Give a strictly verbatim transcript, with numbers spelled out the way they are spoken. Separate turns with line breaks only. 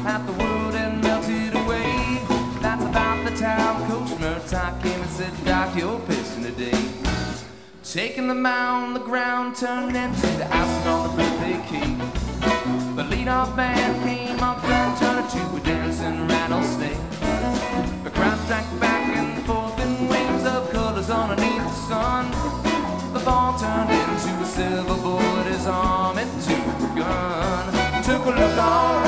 half the world had melted away. That's about the time Coach Murtaugh came and said, Doc, you're pitching today. Taking the mound on the ground, turned into the icing on the birthday cake. The leadoff man came up and turned to a dancing rattlesnake. The crowd drank back and forth in waves of colors underneath the sun. The ball turned into a silver bullet, his arm into a gun. Took a look all